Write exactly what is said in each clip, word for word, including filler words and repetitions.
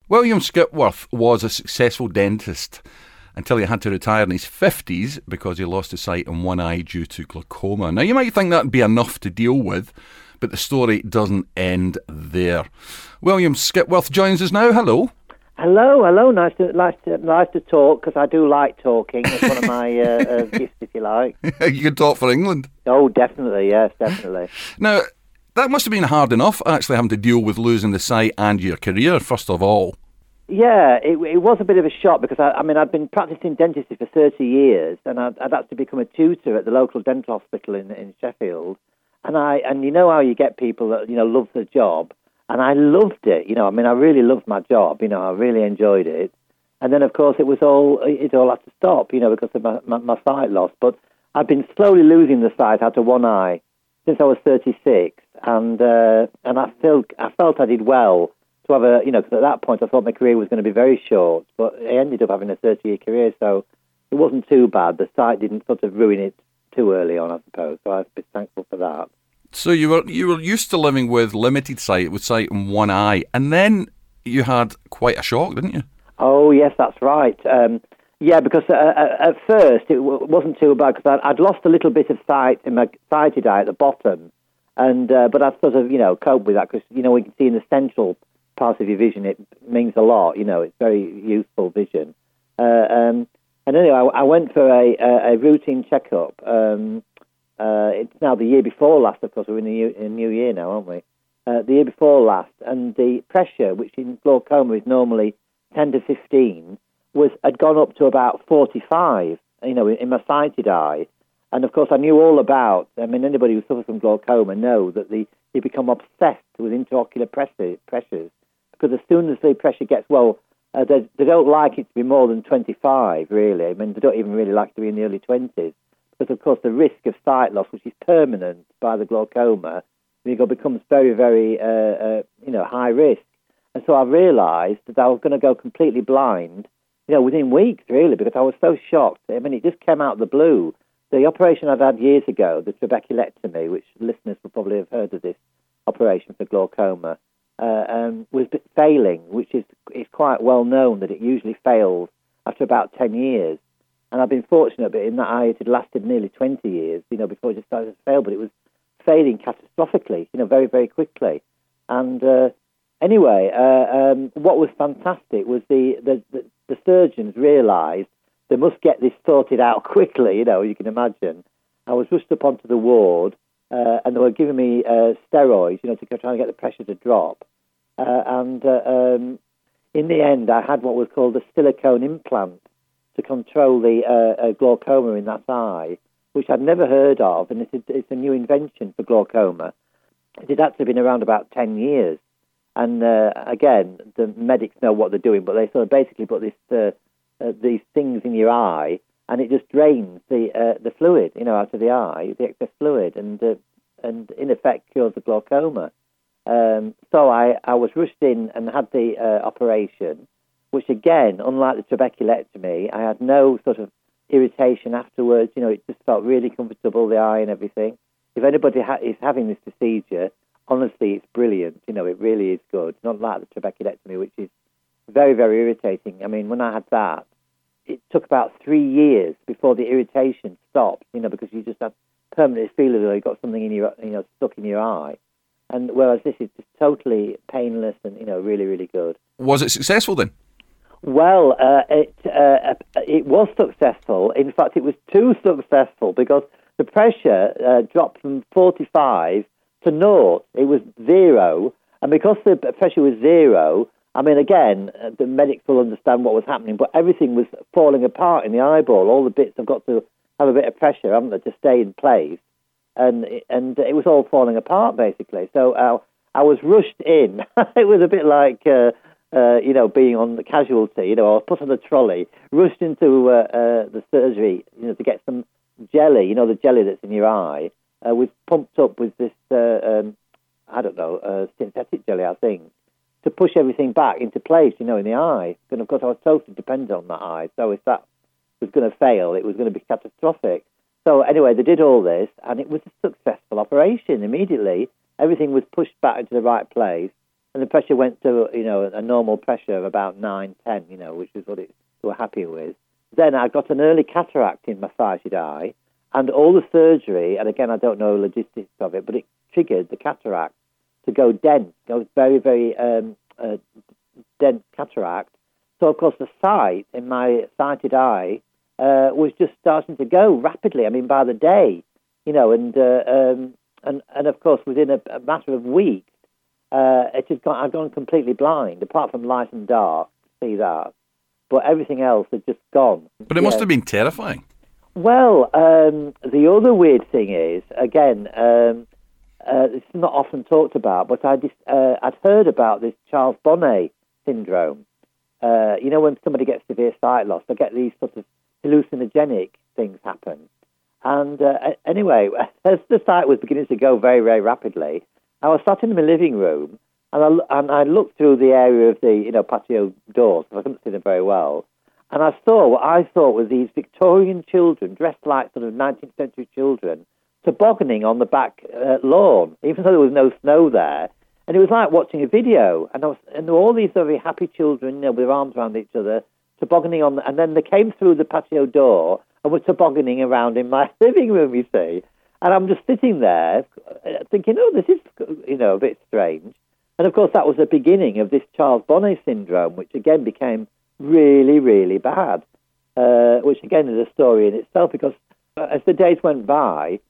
William Skipworth was a successful dentist until he had to retire in his fifties because he lost his sight in one eye due to glaucoma. Now, you might think that would be enough to deal with, but the story doesn't end there. William Skipworth joins us now. Hello. Hello, hello. Nice to nice to nice to talk, because I do like talking. It's one of my uh, uh, gifts, if you like. You can talk for England. Oh, definitely, yes, definitely. Now, that must have been hard enough, actually having to deal with losing the sight and your career, first of all. Yeah, it, it was a bit of a shock, because, I, I mean, I'd been practicing dentistry for thirty years, and I'd, I'd actually become a tutor at the local dental hospital in, in Sheffield. And I and you know how you get people that, you know, love the job. And I loved it, you know, I mean, I really loved my job, you know, I really enjoyed it. And then, of course, it was all, it all had to stop, you know, because of my, my, my sight loss. But I've been slowly losing the sight out of one eye since I was thirty-six. And uh, and I felt, I felt I did well to have a, you know, because at that point I thought my career was going to be very short. But I ended up having a thirty-year career, so it wasn't too bad. The sight didn't sort of ruin it too early on, I suppose. So I've been thankful for that. So you were you were used to living with limited sight, with sight in one eye, and then you had quite a shock, didn't you? Oh, yes, that's right. Um, yeah, because uh, at first it w- wasn't too bad, because I'd, I'd lost a little bit of sight in my sighted eye at the bottom, and uh, but I sort of, you know, coped with that, because, you know, we can see in the central part of your vision, it means a lot, you know, it's very useful vision. Uh, um, and anyway, I, I went for a, a, a routine checkup. Um Uh, it's now the year before last, of course. We're in a new, in a new year now, aren't we? Uh, the year before last, and the pressure, which in glaucoma is normally ten to fifteen, was had gone up to about forty-five, you know, in, in my sighted eye. And, of course, I knew all about, I mean, anybody who suffers from glaucoma know that the, you become obsessed with intraocular pressure, pressures, because as soon as the pressure gets, well, uh, they, they don't like it to be more than twenty-five, really. I mean, they don't even really like it to be in the early twenties. Because, of course, the risk of sight loss, which is permanent by the glaucoma, becomes very, very, uh, uh, you know, high risk. And so I realised that I was going to go completely blind, you know, within weeks, really, because I was so shocked. I mean, it just came out of the blue. The operation I'd had years ago, the trabeculectomy, which listeners will probably have heard of this operation for glaucoma, uh, um, was failing, which is, is quite well known that it usually fails after about ten years. And I've been fortunate, but in that eye it had lasted nearly twenty years, you know, before it just started to fail. But it was failing catastrophically, you know, very, very quickly. And uh, anyway, uh, um, what was fantastic was the, the, the, the surgeons realised they must get this sorted out quickly, you know, you can imagine. I was rushed up onto the ward, uh, and they were giving me uh, steroids, you know, to try and get the pressure to drop. Uh, and uh, um, in the end, I had what was called a silicone implant to control the uh, uh, glaucoma in that eye, which I'd never heard of, and it's a, it's a new invention for glaucoma. It had actually been around about ten years, and uh, again, the medics know what they're doing, but they sort of basically put this uh, uh, these things in your eye, and it just drains the uh, the fluid, you know, out of the eye, the excess fluid, and uh, and in effect cures the glaucoma. Um, so I, I was rushed in and had the uh, operation, which again, unlike the trabeculectomy, I had no sort of irritation afterwards. You know, it just felt really comfortable, the eye and everything. If anybody ha- is having this procedure, honestly, it's brilliant. You know, it really is good. Not like the trabeculectomy, which is very, very irritating. I mean, when I had that, it took about three years before the irritation stopped, you know, because you just have permanently feel as though you've got something in your, you know, stuck in your eye. And whereas this is just totally painless and, you know, really, really good. Was it successful then? Well, uh, it uh, it was successful. In fact, it was too successful because the pressure uh, dropped from forty-five to naught. It was zero. And because the pressure was zero, I mean, again, uh, the medics will understand what was happening, but everything was falling apart in the eyeball. All the bits have got to have a bit of pressure, haven't they, to stay in place. And, and it was all falling apart, basically. So uh, I was rushed in. It was a bit like... Uh, Uh, you know, being on the casualty, you know, I was put on a trolley, rushed into uh, uh, the surgery, you know, to get some jelly, you know, the jelly that's in your eye, uh, was pumped up with this, uh, um, I don't know, uh, synthetic jelly, I think, to push everything back into place, you know, in the eye. And, of course, I was totally dependent on that eye. So if that was going to fail, it was going to be catastrophic. So, anyway, they did all this, and it was a successful operation immediately. Everything was pushed back into the right place. and the pressure went to, you know, a normal pressure of about nine, ten, you know, which is what it, we were happy with. Then I got an early cataract in my sighted eye, and all the surgery, and again, I don't know the logistics of it, but it triggered the cataract to go dense, go very, very um, uh, dense cataract. So, of course, the sight in my sighted eye uh, was just starting to go rapidly. I mean, by the day, you know, and uh, um, and and of course, within a, a matter of weeks, uh, it had gone. I'd gone completely blind, apart from light and dark. See that, but everything else had just gone. But it yeah. must have been terrifying. Well, um, the other weird thing is, again, um, uh, it's not often talked about, but I just, uh, I'd heard about this Charles Bonnet syndrome. Uh, you know, when somebody gets severe sight loss, they get these sort of hallucinogenic things happen. And uh, anyway, as the sight was beginning to go very, very rapidly, I was sat in my living room, and I, and I looked through the area of the, you know, patio doors, because I couldn't see them very well, and I saw what I thought were these Victorian children, dressed like sort of nineteenth century children, tobogganing on the back uh, lawn, even though there was no snow there. And it was like watching a video. And, I was, and there were all these very happy children, you know, with their arms around each other, tobogganing on the, and then they came through the patio door and were tobogganing around in my living room, you see. And I'm just sitting there thinking, oh, this is, you know, a bit strange. And, of course, that was the beginning of this Charles Bonnet syndrome, which, again, became really, really bad, uh, which, again, is a story in itself, because as the days went by,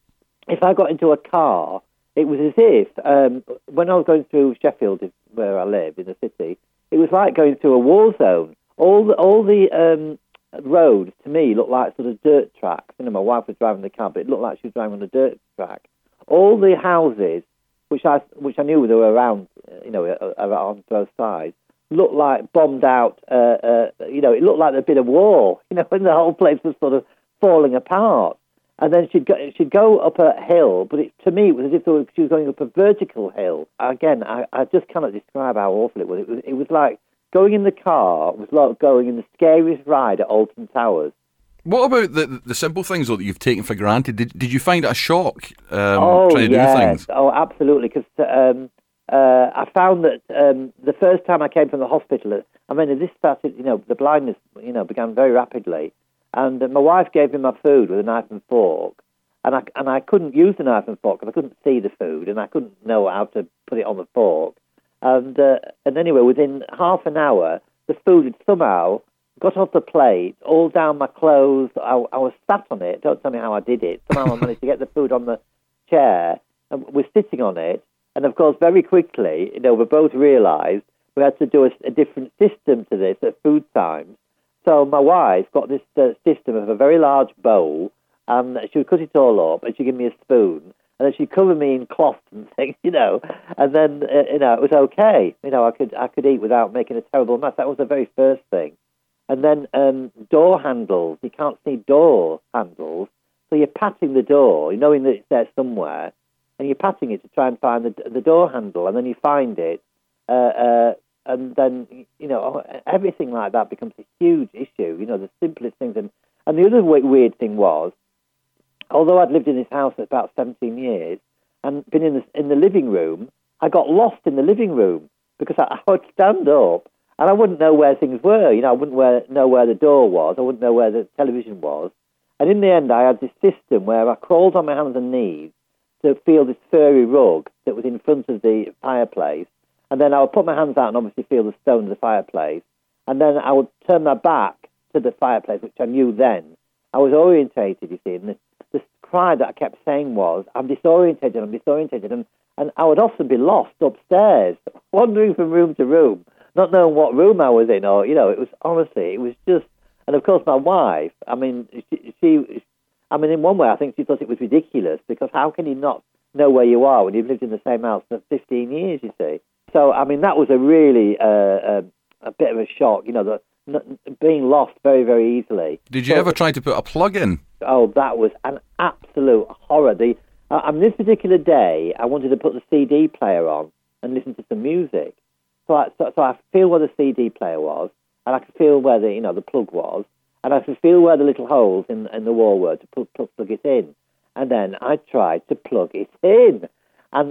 if I got into a car, it was as if, um, when I was going through Sheffield, where I live, in the city, it was like going through a war zone. All the, all the um, roads, to me, looked like sort of dirt tracks. You know, my wife was driving the car, but it looked like she was driving on a dirt track. All the houses, which I which I knew they were around, you know, on both sides, looked like bombed out, uh, uh, you know, it looked like there'd been a war, you know, and the whole place was sort of falling apart. And then she'd go, she'd go up a hill, but it, to me, it was as if she was going up a vertical hill. Again, I, I just cannot describe how awful it was. It was, it was like going in the car was like going in the scariest ride at Alton Towers. What about the the simple things, though, that you've taken for granted? Did did you find it a shock um, oh, trying to yes. do things? Oh, absolutely, because um, uh, I found that um, the first time I came from the hospital, I mean, this started, you know, the blindness, you know, began very rapidly. And uh, my wife gave me my food with a knife and fork, and I and I couldn't use the knife and fork because I couldn't see the food, and I couldn't know how to put it on the fork. And uh, and anyway, within half an hour, the food had somehow got off the plate, all down my clothes. I, I was sat on it. Don't tell me how I did it. Somehow I managed to get the food on the chair, and was sitting on it. And of course, very quickly, you know, we both realised we had to do a, a different system to this at food times. So my wife got this uh, system of a very large bowl, and she would cut it all up, and she'd give me a spoon, and then she'd cover me in cloth and things, you know, and then, uh, you know, it was okay. You know, I could I could eat without making a terrible mess. That was the very first thing. And then um, door handles. You can't see door handles, so you're patting the door, knowing that it's there somewhere, and you're patting it to try and find the, the door handle, and then you find it, uh, uh, and then, you know, everything like that becomes a huge issue, you know, the simplest things. And, and the other weird thing was, although I'd lived in this house for about seventeen years and been in the, in the living room, I got lost in the living room because I, I would stand up and I wouldn't know where things were. You know, I wouldn't where, know where the door was. I wouldn't know where the television was. And in the end, I had this system where I crawled on my hands and knees to feel this furry rug that was in front of the fireplace. And then I would put my hands out and obviously feel the stone of the fireplace. And then I would turn my back to the fireplace, which I knew then. I was orientated, you see. And the, the cry that I kept saying was, I'm disorientated, I'm disorientated. And, and I would often be lost upstairs, wandering from room to room, not knowing what room I was in. Or, you know, it was, honestly, it was just... And, of course, my wife, I mean, she, she... I mean, in one way, I think she thought it was ridiculous, because how can you not know where you are when you've lived in the same house for fifteen years, you see? So, I mean, that was a really uh, uh, a bit of a shock, you know, the, n- being lost very, very easily. Did you so, ever try to put a plug in? Oh, that was an absolute horror. The, uh, I mean, this particular day, I wanted to put the C D player on and listen to some music. So I, so, so I feel where the C D player was, and I could feel where the, you know, the plug was, and I could feel where the little holes in, in the wall were to plug, plug, plug it in. And then I tried to plug it in. And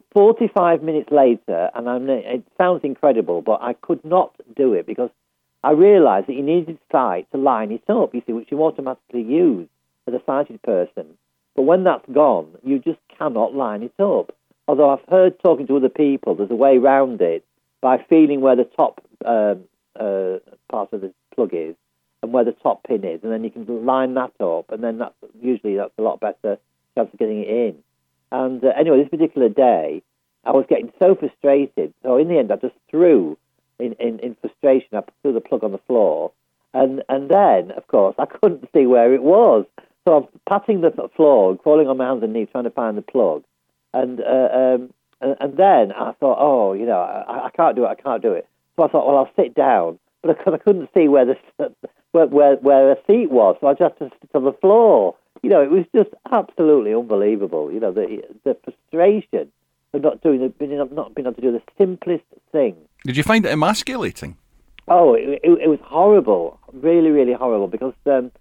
forty-five minutes later, and I'm, it sounds incredible, but I could not do it because I realised that you needed sight to line it up, you see, which you automatically use as a sighted person. But when that's gone, you just cannot line it up. Although I've heard, talking to other people, there's a way around it by feeling where the top um, uh, part of the plug is and where the top pin is, and then you can line that up, and then that's usually that's a lot better chance of getting it in. And uh, anyway, this particular day, I was getting so frustrated. So in the end, I just threw, in, in, in frustration, I threw the plug on the floor. And and then, of course, I couldn't see where it was. So I'm patting the floor, crawling on my hands and knees, trying to find the plug. And uh, um, and, and then I thought, oh, you know, I, I can't do it, I can't do it. So I thought, well, I'll sit down. But because I couldn't see where the where, where where a seat was, so I just had to sit on the floor. You know, it was just absolutely unbelievable. You know, the the frustration of not doing the, not being able to do the simplest thing. Did you find it emasculating? Oh, it, it, it was horrible, really, really horrible. Because um,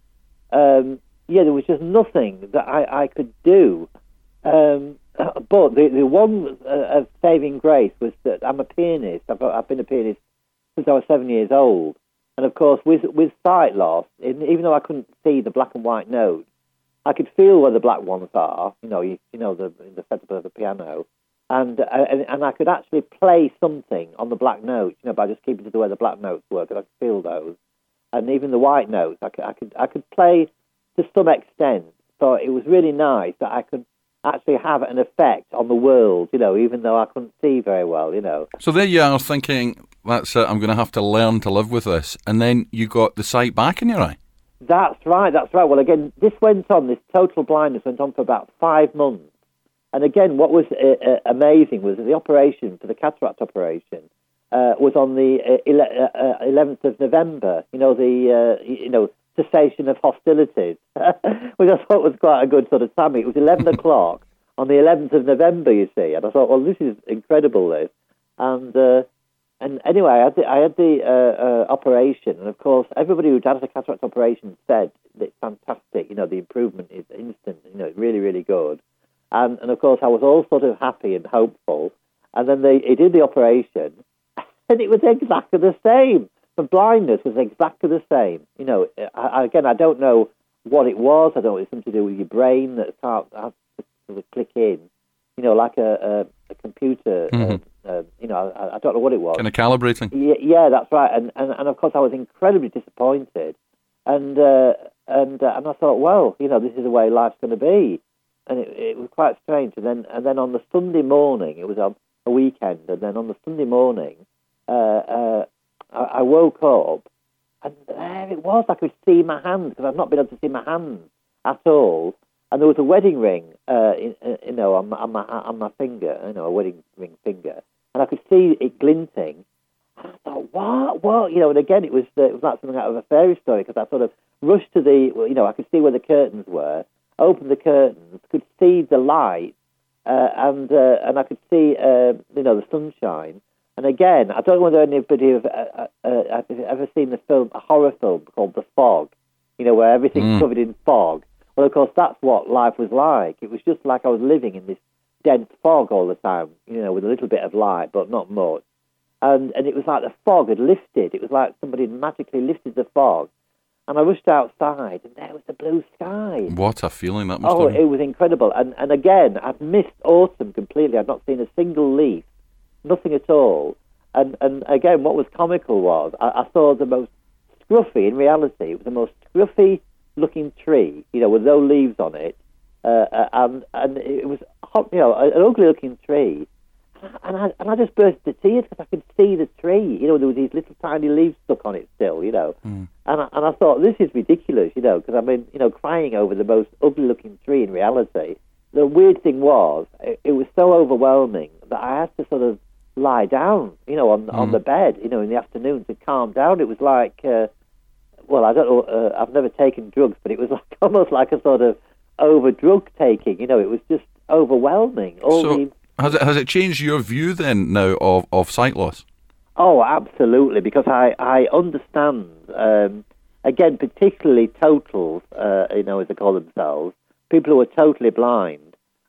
um, yeah, there was just nothing that I, I could do. Um, but the the one uh, of saving grace was that I'm a pianist. I've, I've been a pianist since I was seven years old, and of course, with with sight loss, even though I couldn't see the black and white notes, I could feel where the black ones are, you know, you, you know, the the setup of the piano, and, uh, and and I could actually play something on the black notes, you know, by just keeping to the way the black notes were, because I could feel those, and even the white notes, I could I could I could play to some extent. So it was really nice that I could actually have an effect on the world, you know, even though I couldn't see very well, you know. So there you are thinking, that's it, I'm going to have to learn to live with this, and then you got the sight back in your eye. That's right, that's right. Well, again, this went on, this total blindness went on for about five months. And again, what was uh, uh, amazing was that the operation, for the cataract operation, uh, was on the uh, ele- uh, eleventh of November, you know, the, uh, you know, cessation of hostilities, which I thought was quite a good sort of timing. It was eleven o'clock on the eleventh of November, you see. And I thought, well, this is incredible, this. And... Uh, And anyway, I had the, I had the uh, uh, operation, and of course, everybody who'd had a cataract operation said that it's fantastic. You know, the improvement is instant. You know, really, really good. And and of course, I was all sort of happy and hopeful. And then they, they did the operation, and it was exactly the same. The blindness was exactly the same. You know, I, again, I don't know what it was. I don't know if it's something to do with your brain that can't have to sort of click in. You know, like a, a, a computer. Mm-hmm. Uh, Uh, you know, I, I don't know what it was. Kind of calibrating. Yeah, yeah, that's right. And, and and of course, I was incredibly disappointed, and uh, and uh, and I thought, well, you know, this is the way life's going to be, and it, it was quite strange. And then and then on the Sunday morning, it was on a weekend, and then on the Sunday morning, uh, uh, I, I woke up, and there it was. I could see my hands because I've not been able to see my hands at all. And there was a wedding ring, uh, in, uh, you know, on my, on my on my finger, you know, a wedding ring finger, and I could see it glinting. And I thought, what, what, you know? And again, it was uh, it was like something out of a fairy story, because I sort of rushed to the, you know, I could see where the curtains were, opened the curtains, could see the light, uh, and uh, and I could see, uh, you know, the sunshine. And again, I don't know whether anybody have uh, uh, have ever seen the film, a horror film called The Fog, you know, where everything's mm. covered in fog. Well, of course, that's what life was like. It was just like I was living in this dense fog all the time, you know, with a little bit of light, but not much. And and it was like the fog had lifted. It was like somebody had magically lifted the fog. And I rushed outside, and there was the blue sky. What a feeling that must oh, have been. Oh, it was incredible. And and again, I'd missed autumn completely. I'd not seen a single leaf, nothing at all. And and again, what was comical was I, I saw the most scruffy, in reality, it was the most scruffy looking tree, you know, with no leaves on it, uh, and and it was, you know, an ugly looking tree, and I and I just burst into tears because I could see the tree, you know, there were these little tiny leaves stuck on it still, you know, mm. and I, and I thought, this is ridiculous, you know, because I mean, you know, crying over the most ugly looking tree in reality. The weird thing was, it, it was so overwhelming that I had to sort of lie down, you know, on mm. on the bed, you know, in the afternoon to calm down. It was like. Uh, Well, I don't know, uh, I've never taken drugs, but it was like almost like a sort of over-drug taking, you know, it was just overwhelming. All so the... has it has it changed your view then now of, of sight loss? Oh, absolutely, because I, I understand, um, again, particularly totals, uh, you know, as they call themselves, people who are totally blind.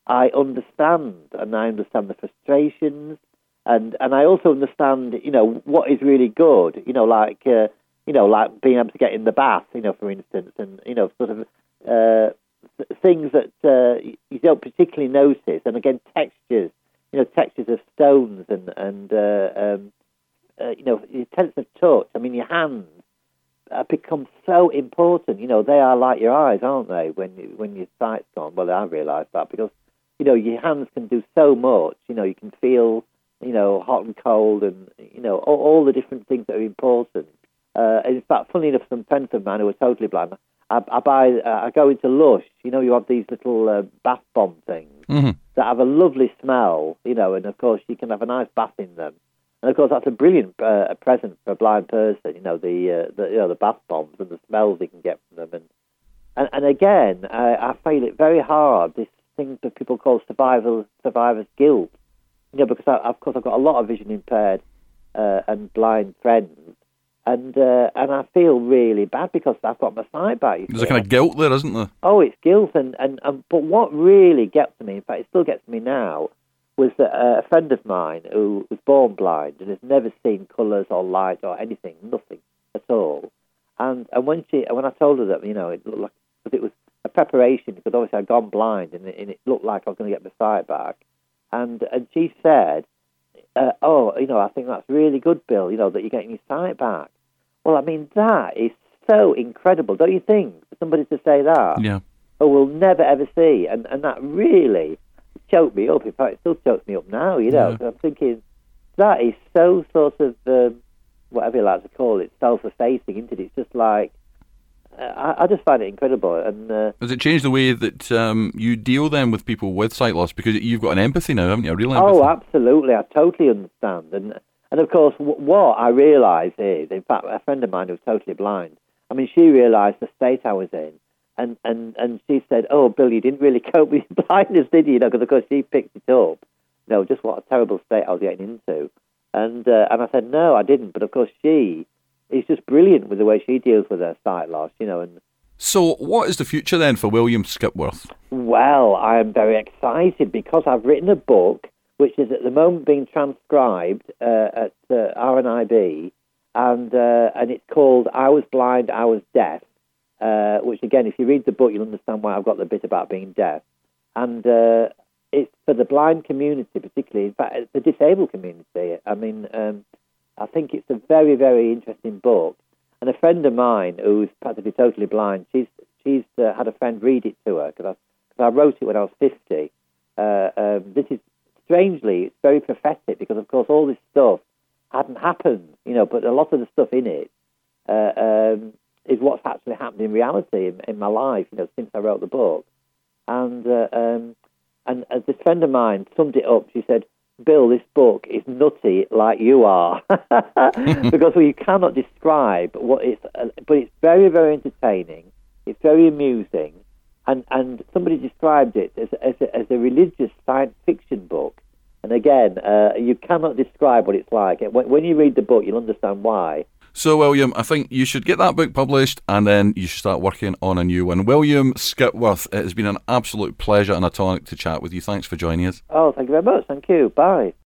I understand, and I understand the frustrations, and, and I also understand, you know, what is really good, you know, like, uh, you know, like being able to get in the bath, you know, for instance, and, you know, sort of uh, th- things that uh, you don't particularly notice, and again, textures, you know, textures of stones and, and uh, um, uh, you know, your sense of touch, I mean, your hands uh, become so important, you know, they are like your eyes, aren't they, when, you, when your sight's gone? Well, I realised that because, you know, your hands can do so much, you know, you can feel, you know, hot and cold and, you know, all, all the different things that are important. Uh, in fact, funnily enough, some friends of mine who are totally blind, I, I buy, uh, I go into Lush, you know, you have these little uh, bath bomb things Mm-hmm. that have a lovely smell, you know, and of course you can have a nice bath in them. And of course that's a brilliant uh, present for a blind person, you know, the, uh, the you know the bath bombs and the smells you can get from them. And and, and again, I, I find it very hard, this thing that people call survival survivor's guilt, you know, because I, of course I've got a lot of vision impaired uh, and blind friends. And uh, and I feel really bad because I've got my sight back. There's a kind of guilt there, isn't there? Oh, it's guilt. And, and, and But what really gets to me, in fact, it still gets to me now, was that uh, a friend of mine who was born blind and has never seen colours or light or anything, nothing at all. And and when she when I told her that, you know, it looked like, because it was a preparation, because obviously I'd gone blind and it, and it looked like I was going to get my sight back. And, and she said, uh, oh, you know, I think that's really good, Bill, you know, that you're getting your sight back. Well, I mean, that is so incredible, don't you think, for somebody to say that? Yeah. Oh, we'll never, ever see. And and that really choked me up. In fact, it still chokes me up now, you know. Yeah. I'm thinking, that is so sort of, um, whatever you like to call it, self-effacing, isn't it? It's just like, uh, I, I just find it incredible. And uh, Has it changed the way that um, you deal then with people with sight loss? Because you've got an empathy now, haven't you? A real empathy. Oh, absolutely. I totally understand. And And of course, w- what I realise is, in fact, a friend of mine who's totally blind, I mean, she realised the state I was in, and, and, and she said, oh, Bill, you didn't really cope with your blindness, did you? You know, because, of course, she picked it up. You know, just what a terrible state I was getting into. And uh, and I said, no, I didn't. But, of course, she is just brilliant with the way she deals with her sight loss, you know. And So what is the future then for William Skipworth? well, I am very excited because I've written a book which is at the moment being transcribed uh, at uh, R N I B, and uh, and it's called I Was Blind, I Was Deaf, uh, which, again, if you read the book, you'll understand why I've got the bit about being deaf. And uh, it's for the blind community, particularly, in fact, the disabled community. I mean, um, I think it's a very, very interesting book. And a friend of mine who's practically totally blind, she's she's uh, had a friend read it to her, because I, I wrote it when I was fifty. Uh, um, this is Strangely, it's very prophetic because, of course, all this stuff hadn't happened, you know, but a lot of the stuff in it uh, um, is what's actually happened in reality in, in my life, you know, since I wrote the book. And uh, um, and as this friend of mine summed it up, she said, Bill, this book is nutty like you are. Because well, you cannot describe what it's, uh, but it's very, very entertaining. It's very amusing. And and somebody described it as, as, a, as a religious science fiction book. And again, uh, you cannot describe what it's like. When, when you read the book, you'll understand why. So, William, I think you should get that book published and then you should start working on a new one. William Skipworth, it has been an absolute pleasure and a tonic to chat with you. Thanks for joining us. Oh, thank you very much. Thank you. Bye.